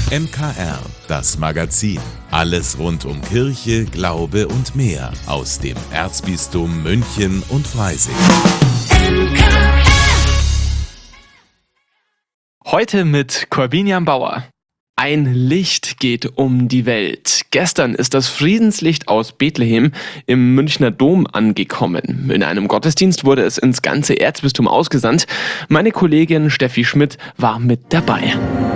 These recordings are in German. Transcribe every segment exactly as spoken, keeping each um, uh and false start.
M K R, das Magazin. Alles rund um Kirche, Glaube und mehr aus dem Erzbistum München und Freising. Heute mit Corbinian Bauer. Ein Licht geht um die Welt. Gestern ist das Friedenslicht aus Bethlehem im Münchner Dom angekommen. In einem Gottesdienst wurde es ins ganze Erzbistum ausgesandt. Meine Kollegin Steffi Schmidt war mit dabei.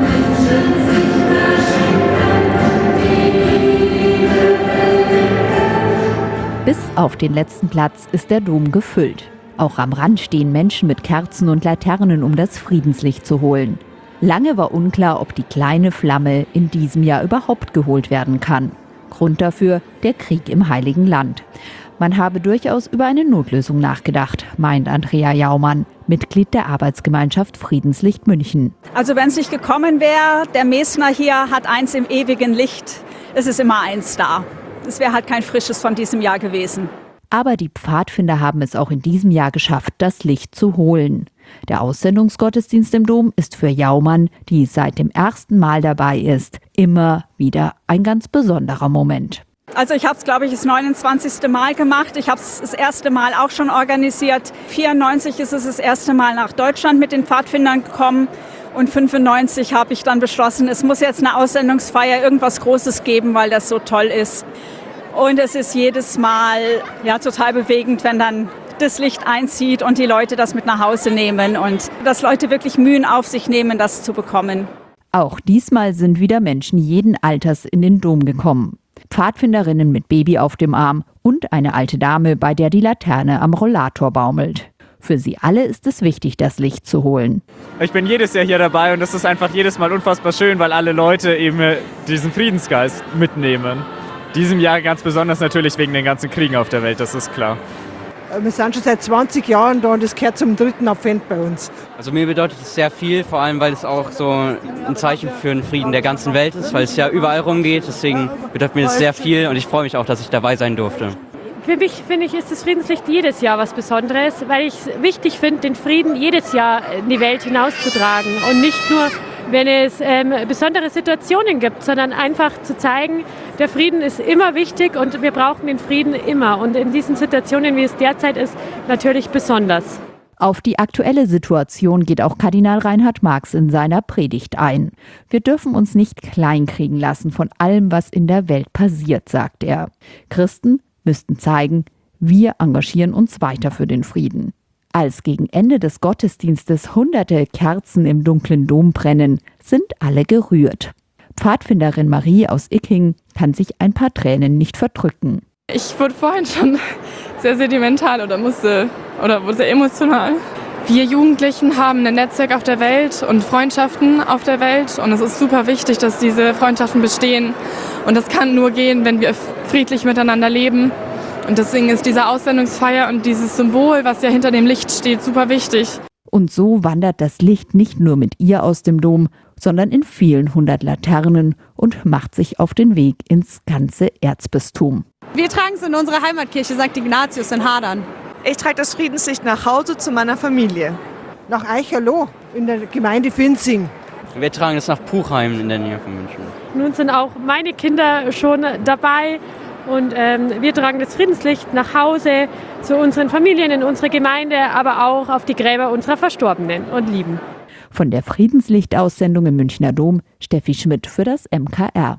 Bis auf den letzten Platz ist der Dom gefüllt. Auch am Rand stehen Menschen mit Kerzen und Laternen, um das Friedenslicht zu holen. Lange war unklar, ob die kleine Flamme in diesem Jahr überhaupt geholt werden kann. Grund dafür der Krieg im Heiligen Land. Man habe durchaus über eine Notlösung nachgedacht, meint Andrea Jaumann, Mitglied der Arbeitsgemeinschaft Friedenslicht München. Also wenn es nicht gekommen wäre, der Mesner hier hat eins im ewigen Licht, es ist immer eins da. Es wäre halt kein frisches von diesem Jahr gewesen. Aber die Pfadfinder haben es auch in diesem Jahr geschafft, das Licht zu holen. Der Aussendungsgottesdienst im Dom ist für Jaumann, die seit dem ersten Mal dabei ist, immer wieder ein ganz besonderer Moment. Also ich habe es, glaube ich, das neunundzwanzigste Mal gemacht. Ich habe es das erste Mal auch schon organisiert. vierundneunzig ist es das erste Mal nach Deutschland mit den Pfadfindern gekommen. Und fünfundneunzig habe ich dann beschlossen, es muss jetzt eine Aussendungsfeier, irgendwas Großes geben, weil das so toll ist. Und es ist jedes Mal ja, total bewegend, wenn dann das Licht einzieht und die Leute das mit nach Hause nehmen und dass Leute wirklich Mühen auf sich nehmen, das zu bekommen. Auch diesmal sind wieder Menschen jeden Alters in den Dom gekommen. Pfadfinderinnen mit Baby auf dem Arm und eine alte Dame, bei der die Laterne am Rollator baumelt. Für sie alle ist es wichtig, das Licht zu holen. Ich bin jedes Jahr hier dabei und das ist einfach jedes Mal unfassbar schön, weil alle Leute eben diesen Friedensgeist mitnehmen. Diesem Jahr ganz besonders natürlich wegen den ganzen Kriegen auf der Welt, das ist klar. Wir sind schon seit zwanzig Jahren da und das gehört zum dritten Advent bei uns. Also mir bedeutet es sehr viel, vor allem weil es auch so ein Zeichen für den Frieden der ganzen Welt ist, weil es ja überall rumgeht. Deswegen bedeutet mir das sehr viel und ich freue mich auch, dass ich dabei sein durfte. Für mich, finde ich, ist das Friedenslicht jedes Jahr was Besonderes, weil ich es wichtig finde, den Frieden jedes Jahr in die Welt hinauszutragen und nicht nur, wenn es ähm, besondere Situationen gibt, sondern einfach zu zeigen, der Frieden ist immer wichtig und wir brauchen den Frieden immer. Und in diesen Situationen, wie es derzeit ist, natürlich besonders. Auf die aktuelle Situation geht auch Kardinal Reinhard Marx in seiner Predigt ein. Wir dürfen uns nicht kleinkriegen lassen von allem, was in der Welt passiert, sagt er. Christen müssten zeigen, wir engagieren uns weiter für den Frieden. Als gegen Ende des Gottesdienstes hunderte Kerzen im dunklen Dom brennen, sind alle gerührt. Pfadfinderin Marie aus Icking kann sich ein paar Tränen nicht verdrücken. Ich wurde vorhin schon sehr sentimental oder musste oder wurde sehr emotional. Wir Jugendlichen haben ein Netzwerk auf der Welt und Freundschaften auf der Welt und es ist super wichtig, dass diese Freundschaften bestehen. Und das kann nur gehen, wenn wir friedlich miteinander leben. Und deswegen ist diese Aussendungsfeier und dieses Symbol, was ja hinter dem Licht steht, super wichtig. Und so wandert das Licht nicht nur mit ihr aus dem Dom, sondern in vielen hundert Laternen und macht sich auf den Weg ins ganze Erzbistum. Wir tragen es in unsere Heimatkirche Sankt Ignatius in Hadern. Ich trage das Friedenslicht nach Hause zu meiner Familie. Nach Eicherloh in der Gemeinde Finzing. Wir tragen es nach Puchheim in der Nähe von München. Nun sind auch meine Kinder schon dabei. Und ähm, wir tragen das Friedenslicht nach Hause zu unseren Familien, in unsere Gemeinde, aber auch auf die Gräber unserer Verstorbenen und Lieben. Von der Friedenslichtaussendung im Münchner Dom, Steffi Schmidt für das M K R.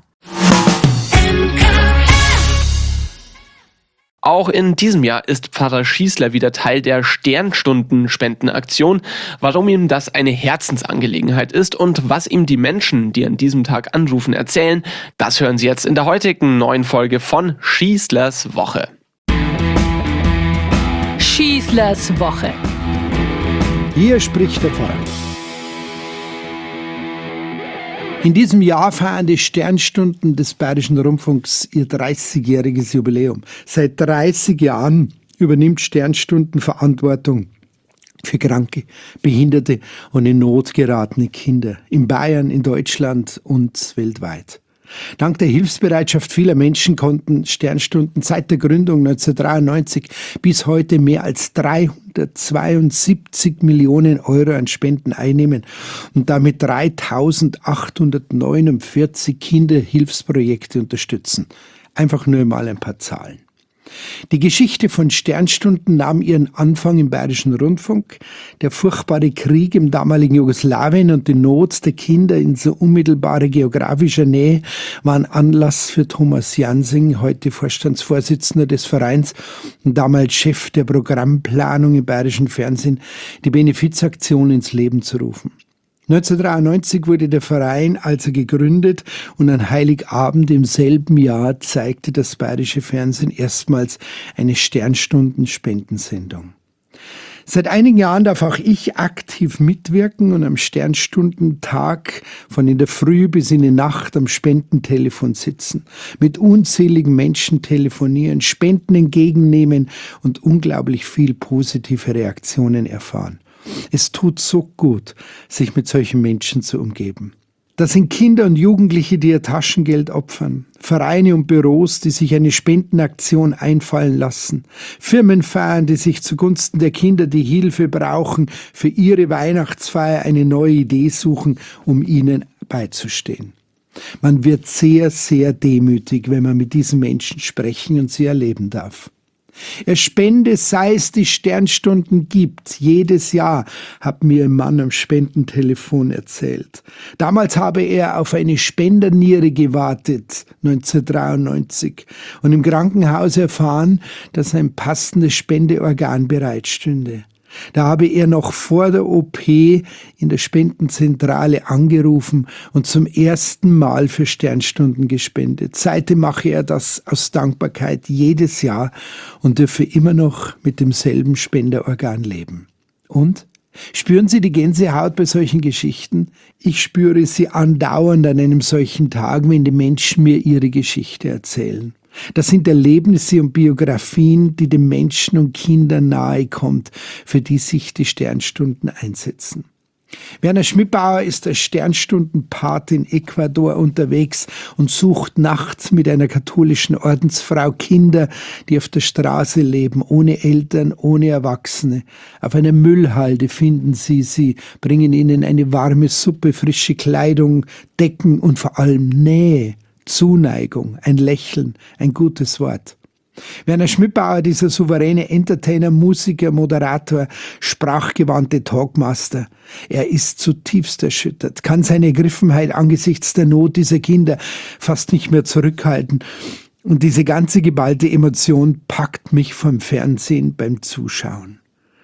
Auch in diesem Jahr ist Pfarrer Schießler wieder Teil der Sternstunde-Spendenaktion. Warum ihm das eine Herzensangelegenheit ist und was ihm die Menschen, die an diesem Tag anrufen, erzählen, das hören Sie jetzt in der heutigen neuen Folge von Schießlers Woche. Schießlers Woche. Hier spricht der Pfarrer. In diesem Jahr feiern die Sternstunden des Bayerischen Rundfunks ihr dreißigjähriges Jubiläum. Seit dreißig Jahren übernimmt Sternstunden Verantwortung für kranke, behinderte und in Not geratene Kinder in Bayern, in Deutschland und weltweit. Dank der Hilfsbereitschaft vieler Menschen konnten Sternstunden seit der Gründung neunzehnhundertdreiundneunzig bis heute mehr als dreihundertzweiundsiebzig Millionen Euro an Spenden einnehmen und damit dreitausendachthundertneunundvierzig Kinderhilfsprojekte unterstützen. Einfach nur mal ein paar Zahlen. Die Geschichte von Sternstunden nahm ihren Anfang im Bayerischen Rundfunk. Der furchtbare Krieg im damaligen Jugoslawien und die Not der Kinder in so unmittelbarer geografischer Nähe waren Anlass für Thomas Jansing, heute Vorstandsvorsitzender des Vereins und damals Chef der Programmplanung im Bayerischen Fernsehen, die Benefizaktion ins Leben zu rufen. neunzehnhundertdreiundneunzig wurde der Verein also gegründet und an Heiligabend im selben Jahr zeigte das Bayerische Fernsehen erstmals eine Sternstunden-Spendensendung. Seit einigen Jahren darf auch ich aktiv mitwirken und am Sternstundentag von in der Früh bis in die Nacht am Spendentelefon sitzen, mit unzähligen Menschen telefonieren, Spenden entgegennehmen und unglaublich viel positive Reaktionen erfahren. Es tut so gut, sich mit solchen Menschen zu umgeben. Das sind Kinder und Jugendliche, die ihr Taschengeld opfern, Vereine und Büros, die sich eine Spendenaktion einfallen lassen, Firmenfeiern, die sich zugunsten der Kinder, die Hilfe brauchen, für ihre Weihnachtsfeier eine neue Idee suchen, um ihnen beizustehen. Man wird sehr, sehr demütig, wenn man mit diesen Menschen sprechen und sie erleben darf. Er spende, sei es die Sternstunden gibt, jedes Jahr, hat mir ein Mann am Spendentelefon erzählt. Damals habe er auf eine Spenderniere gewartet, neunzehnhundertdreiundneunzig, und im Krankenhaus erfahren, dass ein passendes Spendeorgan bereitstünde. Da habe er noch vor der O P in der Spendenzentrale angerufen und zum ersten Mal für Sternstunden gespendet. Seitdem mache er das aus Dankbarkeit jedes Jahr und dürfe immer noch mit demselben Spenderorgan leben. Und? Spüren Sie die Gänsehaut bei solchen Geschichten? Ich spüre sie andauernd an einem solchen Tag, wenn die Menschen mir ihre Geschichte erzählen. Das sind Erlebnisse und Biografien, die den Menschen und Kindern nahe kommt, für die sich die Sternstunden einsetzen. Werner Schmidbauer ist als Sternstundenpate in Ecuador unterwegs und sucht nachts mit einer katholischen Ordensfrau Kinder, die auf der Straße leben, ohne Eltern, ohne Erwachsene. Auf einer Müllhalde finden sie sie, bringen ihnen eine warme Suppe, frische Kleidung, Decken und vor allem Nähe. Zuneigung, ein Lächeln, ein gutes Wort. Werner Schmidbauer, dieser souveräne Entertainer, Musiker, Moderator, sprachgewandte Talkmaster, er ist zutiefst erschüttert, kann seine Ergriffenheit angesichts der Not dieser Kinder fast nicht mehr zurückhalten. Und diese ganze geballte Emotion packt mich vom Fernsehen beim Zuschauen.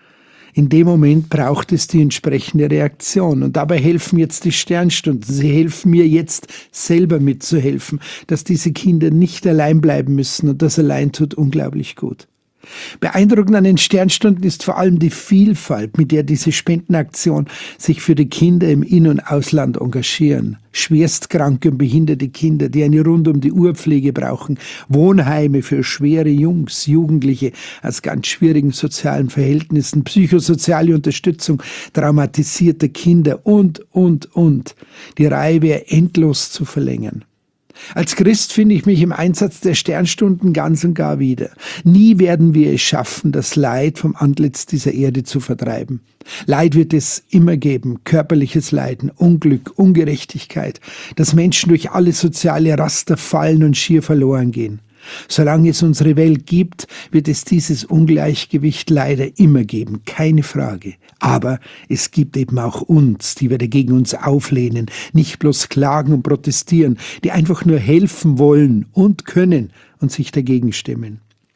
In dem Moment braucht es die entsprechende Reaktion. Und dabei helfen jetzt die Sternstunden. Sie helfen mir jetzt selber mitzuhelfen, dass diese Kinder nicht allein bleiben müssen. Und das allein tut unglaublich gut. Beeindruckend an den Sternstunden ist vor allem die Vielfalt, mit der diese Spendenaktion sich für die Kinder im In- und Ausland engagieren. Schwerstkranke und behinderte Kinder, die eine rund-um-die-Uhr-Pflege brauchen, Wohnheime für schwere Jungs, Jugendliche aus ganz schwierigen sozialen Verhältnissen, psychosoziale Unterstützung traumatisierter Kinder und, und, und. Die Reihe wäre endlos zu verlängern. Als Christ finde ich mich im Einsatz der Sternstunden ganz und gar wieder. Nie werden wir es schaffen, das Leid vom Antlitz dieser Erde zu vertreiben. Leid wird es immer geben, körperliches Leiden, Unglück, Ungerechtigkeit, dass Menschen durch alle soziale Raster fallen und schier verloren gehen. Solange es unsere Welt gibt, wird es dieses Ungleichgewicht leider immer geben, keine Frage. Aber es gibt eben auch uns, die wir dagegen uns auflehnen, nicht bloß klagen und protestieren, die einfach nur helfen wollen und können und sich dagegen stemmen.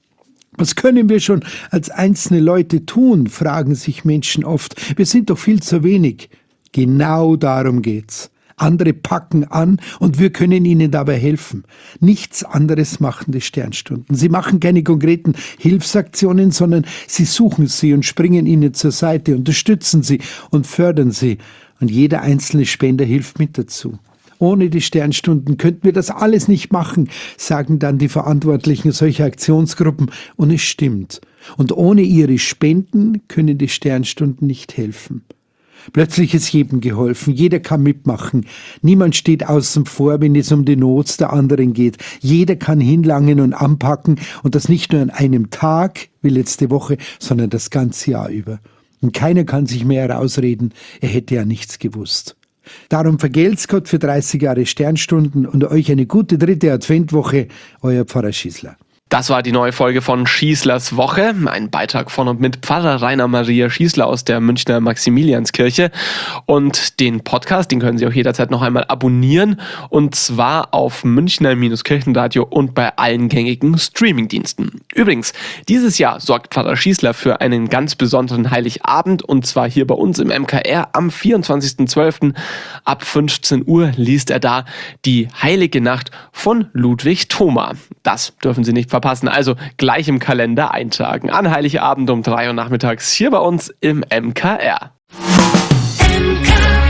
Was können wir schon als einzelne Leute tun, fragen sich Menschen oft. Wir sind doch viel zu wenig. Genau darum geht's. Andere packen an und wir können ihnen dabei helfen. Nichts anderes machen die Sternstunden. Sie machen keine konkreten Hilfsaktionen, sondern sie suchen sie und springen ihnen zur Seite, unterstützen sie und fördern sie. Und jeder einzelne Spender hilft mit dazu. Ohne die Sternstunden könnten wir das alles nicht machen, sagen dann die Verantwortlichen solcher Aktionsgruppen. Und es stimmt. Und ohne ihre Spenden können die Sternstunden nicht helfen. Plötzlich ist jedem geholfen, jeder kann mitmachen. Niemand steht außen vor, wenn es um die Not der anderen geht. Jeder kann hinlangen und anpacken und das nicht nur an einem Tag wie letzte Woche, sondern das ganze Jahr über. Und keiner kann sich mehr herausreden, er hätte ja nichts gewusst. Darum vergelt's Gott für dreißig Jahre Sternstunden und euch eine gute dritte Adventwoche, euer Pfarrer Schießler. Das war die neue Folge von Schießlers Woche, ein Beitrag von und mit Pfarrer Rainer Maria Schießler aus der Münchner Maximilianskirche. Und den Podcast, den können Sie auch jederzeit noch einmal abonnieren, und zwar auf Münchner-Kirchenradio und bei allen gängigen Streamingdiensten. Übrigens, dieses Jahr sorgt Pfarrer Schießler für einen ganz besonderen Heiligabend, und zwar hier bei uns im M K R am vierundzwanzigsten zwölften ab fünfzehn Uhr liest er da die Heilige Nacht von Ludwig Thoma. Das dürfen Sie nicht verpassen, also gleich im Kalender eintragen. An Heiligabend um drei Uhr nachmittags hier bei uns im M K R. M K R.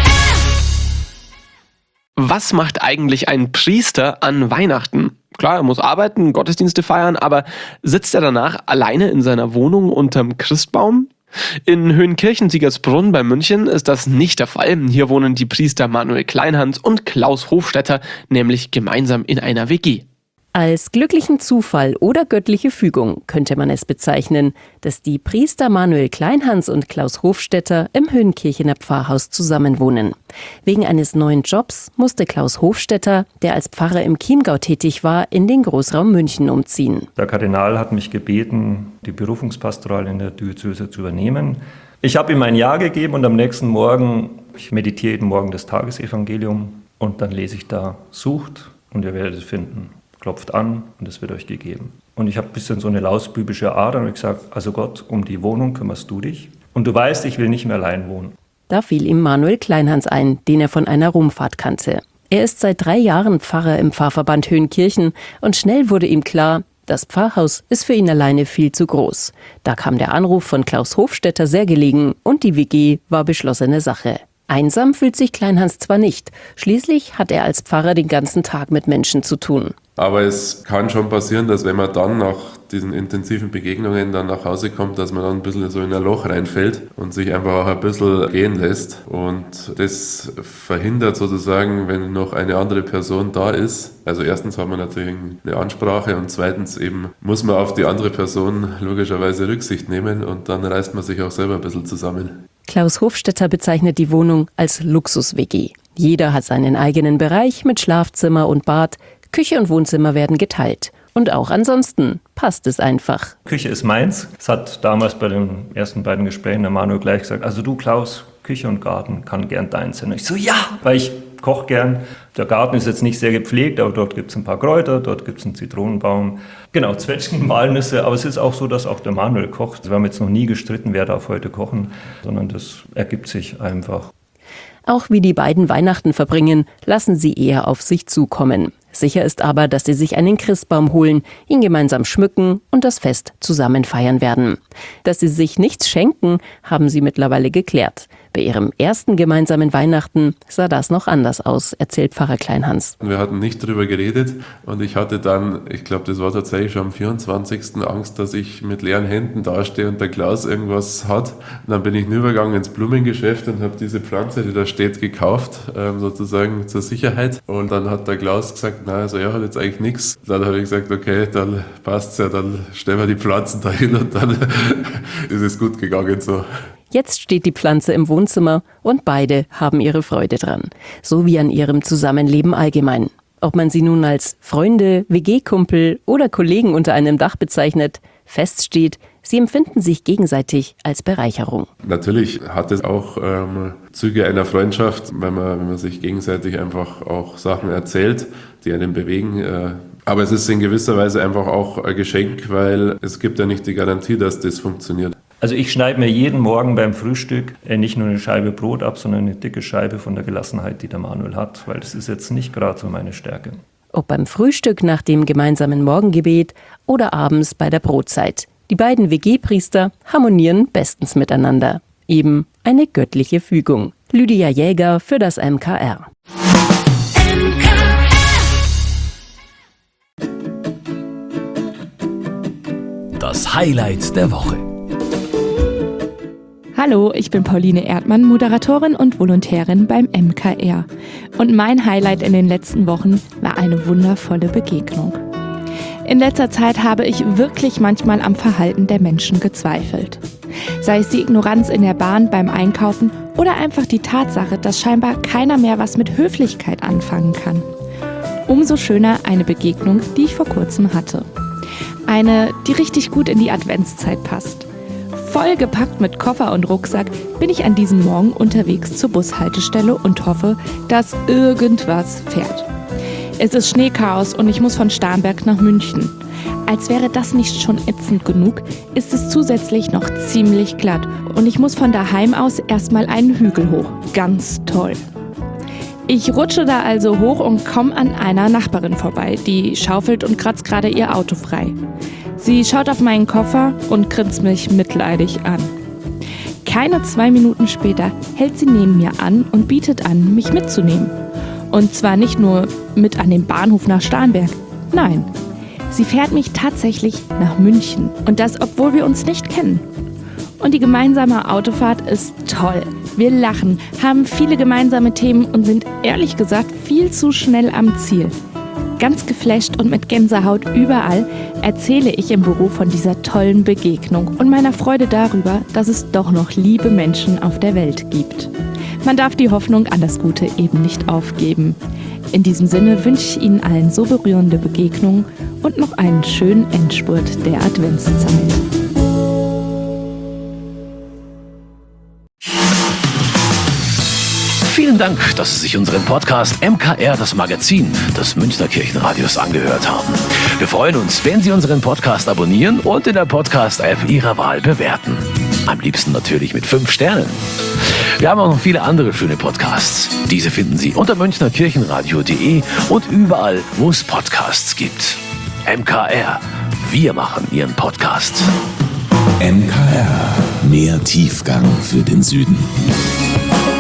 Was macht eigentlich ein Priester an Weihnachten? Klar, er muss arbeiten, Gottesdienste feiern, aber sitzt er danach alleine in seiner Wohnung unterm Christbaum? In Höhenkirchen-Siegersbrunn bei München ist das nicht der Fall. Hier wohnen die Priester Manuel Kleinhans und Klaus Hofstetter nämlich gemeinsam in einer W G. Als glücklichen Zufall oder göttliche Fügung könnte man es bezeichnen, dass die Priester Manuel Kleinhans und Klaus Hofstetter im Höhenkirchener Pfarrhaus zusammenwohnen. Wegen eines neuen Jobs musste Klaus Hofstetter, der als Pfarrer im Chiemgau tätig war, in den Großraum München umziehen. Der Kardinal hat mich gebeten, die Berufungspastoral in der Diözese zu übernehmen. Ich habe ihm ein Ja gegeben und am nächsten Morgen, ich meditiere jeden Morgen das Tagesevangelium und dann lese ich da, sucht und ihr werdet es finden. Klopft an und es wird euch gegeben. Und ich habe ein bisschen so eine lausbübische Ader und ich gesagt, also Gott, um die Wohnung kümmerst du dich. Und du weißt, ich will nicht mehr allein wohnen. Da fiel ihm Manuel Kleinhans ein, den er von einer Rumfahrt kannte. Er ist seit drei Jahren Pfarrer im Pfarrverband Höhenkirchen und schnell wurde ihm klar, das Pfarrhaus ist für ihn alleine viel zu groß. Da kam der Anruf von Klaus Hofstetter sehr gelegen und die W G war beschlossene Sache. Einsam fühlt sich Kleinhans zwar nicht, schließlich hat er als Pfarrer den ganzen Tag mit Menschen zu tun. Aber es kann schon passieren, dass wenn man dann nach diesen intensiven Begegnungen dann nach Hause kommt, dass man dann ein bisschen so in ein Loch reinfällt und sich einfach auch ein bisschen gehen lässt. Und das verhindert sozusagen, wenn noch eine andere Person da ist. Also erstens hat man natürlich eine Ansprache und zweitens eben muss man auf die andere Person logischerweise Rücksicht nehmen und dann reißt man sich auch selber ein bisschen zusammen. Klaus Hofstetter bezeichnet die Wohnung als Luxus-W G. Jeder hat seinen eigenen Bereich mit Schlafzimmer und Bad. Küche und Wohnzimmer werden geteilt. Und auch ansonsten passt es einfach. Küche ist meins. Es hat damals bei den ersten beiden Gesprächen der Manuel gleich gesagt, also du Klaus, Küche und Garten kann gern dein sein. Und ich so, ja, weil ich koche gern. Der Garten ist jetzt nicht sehr gepflegt, aber dort gibt es ein paar Kräuter, dort gibt es einen Zitronenbaum. Genau, Zwetschgen, Walnüsse, aber es ist auch so, dass auch der Manuel kocht. Wir haben jetzt noch nie gestritten, wer darf heute kochen, sondern das ergibt sich einfach. Auch wie die beiden Weihnachten verbringen, lassen sie eher auf sich zukommen. Sicher ist aber, dass sie sich einen Christbaum holen, ihn gemeinsam schmücken und das Fest zusammen feiern werden. Dass sie sich nichts schenken, haben sie mittlerweile geklärt. Bei ihrem ersten gemeinsamen Weihnachten sah das noch anders aus, erzählt Pfarrer Kleinhans. Wir hatten nicht darüber geredet und ich hatte dann, ich glaube, das war tatsächlich schon am vierundzwanzigsten Angst, dass ich mit leeren Händen dastehe und der Klaus irgendwas hat. Und dann bin ich hinübergegangen ins Blumengeschäft und habe diese Pflanze, die da steht, gekauft, ähm, sozusagen zur Sicherheit. Und dann hat der Klaus gesagt, na, also er hat jetzt eigentlich nichts. Dann habe ich gesagt, okay, dann passt's ja, dann stellen wir die Pflanzen da hin und dann ist es gut gegangen so. Jetzt steht die Pflanze im Wohnzimmer und beide haben ihre Freude dran. So wie an ihrem Zusammenleben allgemein. Ob man sie nun als Freunde, W G-Kumpel oder Kollegen unter einem Dach bezeichnet, feststeht, sie empfinden sich gegenseitig als Bereicherung. Natürlich hat es auch ähm, Züge einer Freundschaft, wenn man, wenn man sich gegenseitig einfach auch Sachen erzählt, die einen bewegen. Äh, aber es ist in gewisser Weise einfach auch ein Geschenk, weil es gibt ja nicht die Garantie, dass das funktioniert. Also ich schneide mir jeden Morgen beim Frühstück nicht nur eine Scheibe Brot ab, sondern eine dicke Scheibe von der Gelassenheit, die der Manuel hat, weil das ist jetzt nicht gerade so meine Stärke. Ob beim Frühstück nach dem gemeinsamen Morgengebet oder abends bei der Brotzeit. Die beiden W G-Priester harmonieren bestens miteinander. Eben eine göttliche Fügung. Lydia Jäger für das M K R. Das Highlight der Woche. Hallo, ich bin Pauline Erdmann, Moderatorin und Volontärin beim M K R. Und mein Highlight in den letzten Wochen war eine wundervolle Begegnung. In letzter Zeit habe ich wirklich manchmal am Verhalten der Menschen gezweifelt. Sei es die Ignoranz in der Bahn beim Einkaufen oder einfach die Tatsache, dass scheinbar keiner mehr was mit Höflichkeit anfangen kann. Umso schöner eine Begegnung, die ich vor kurzem hatte. Eine, die richtig gut in die Adventszeit passt. Vollgepackt mit Koffer und Rucksack bin ich an diesem Morgen unterwegs zur Bushaltestelle und hoffe, dass irgendwas fährt. Es ist Schneechaos und ich muss von Starnberg nach München. Als wäre das nicht schon ätzend genug, ist es zusätzlich noch ziemlich glatt und ich muss von daheim aus erstmal einen Hügel hoch. Ganz toll. Ich rutsche da also hoch und komme an einer Nachbarin vorbei, die schaufelt und kratzt gerade ihr Auto frei. Sie schaut auf meinen Koffer und grinst mich mitleidig an. Keine zwei Minuten später hält sie neben mir an und bietet an, mich mitzunehmen. Und zwar nicht nur mit an den Bahnhof nach Starnberg. Nein, sie fährt mich tatsächlich nach München. Und das, obwohl wir uns nicht kennen. Und die gemeinsame Autofahrt ist toll. Wir lachen, haben viele gemeinsame Themen und sind ehrlich gesagt viel zu schnell am Ziel. Ganz geflasht und mit Gänsehaut überall erzähle ich im Büro von dieser tollen Begegnung und meiner Freude darüber, dass es doch noch liebe Menschen auf der Welt gibt. Man darf die Hoffnung an das Gute eben nicht aufgeben. In diesem Sinne wünsche ich Ihnen allen so berührende Begegnungen und noch einen schönen Endspurt der Adventszeit. Vielen Dank, dass Sie sich unseren Podcast M K R, das Magazin des Münchner Kirchenradios, angehört haben. Wir freuen uns, wenn Sie unseren Podcast abonnieren und in der Podcast-App Ihrer Wahl bewerten. Am liebsten natürlich mit fünf Sternen. Wir haben auch noch viele andere schöne Podcasts. Diese finden Sie unter münchner kirchenradio punkt de und überall, wo es Podcasts gibt. M K R, wir machen Ihren Podcast. M K R, mehr Tiefgang für den Süden.